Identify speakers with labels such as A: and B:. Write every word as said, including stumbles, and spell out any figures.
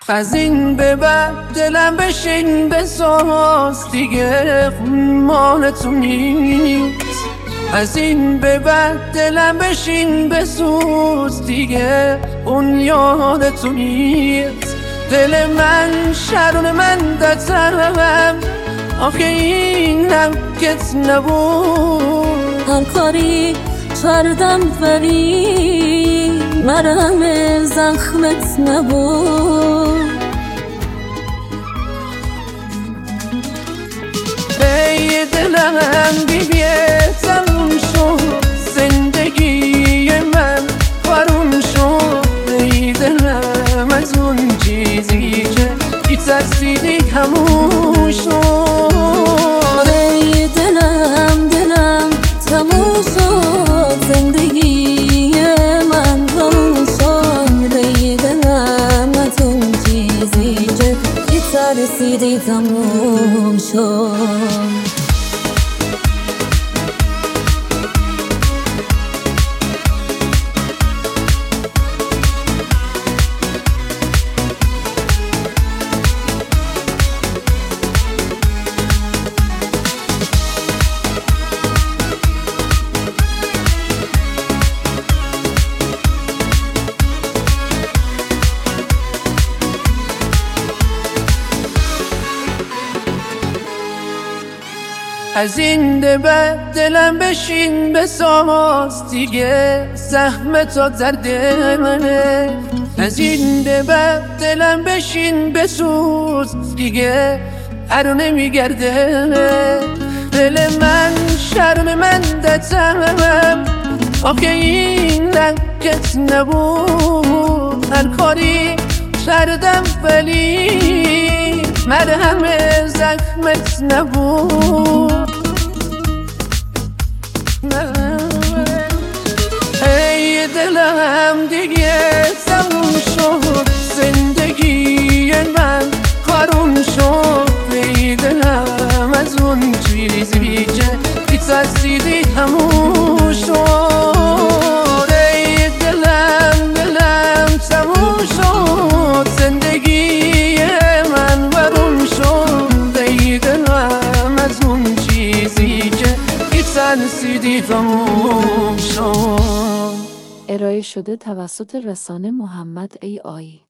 A: از این به بعد دلم بشین بساز، دیگه خون مال تو نیست. از این به بعد دلم بشین بسوز، دیگه اون یاد تو نیست. دل من شرون من دترم، آخه اینم کت نبود.
B: هر کاری کردم ولی مرهم زخمت نبود.
A: ای دلم دیگه تموم شد، زندگی من بارون شد. ای دلم از اون چیزی که ای ترسیدی تموم شد.
B: ای دلم دلم تموم شد، زندگی من بارون شد. ای دلم از اون چیزی که ای ترسیدی تموم شد.
A: از این به بعد دلم بشین بساز، دیگه زحمت تا درد منه. از این به بعد دلم بشین بسوز، دیگه هرو نمیگرده. دل من شرم من دترم، آخه این لکت نبود. هر کاری کردم ولی مرهم زخمت نبود. ای دلم دیگه تموم شد، زندگی من کارون شد. ای دلم از اون چیزی که ای ترسیدی تموم شد. ای دلم دلم تموم شد، زندگی من بارون شد. ای دلم از اون چیزی که ای ترسیدی تموم شد.
C: ارائه شده توسط رسانه محمد ای آی.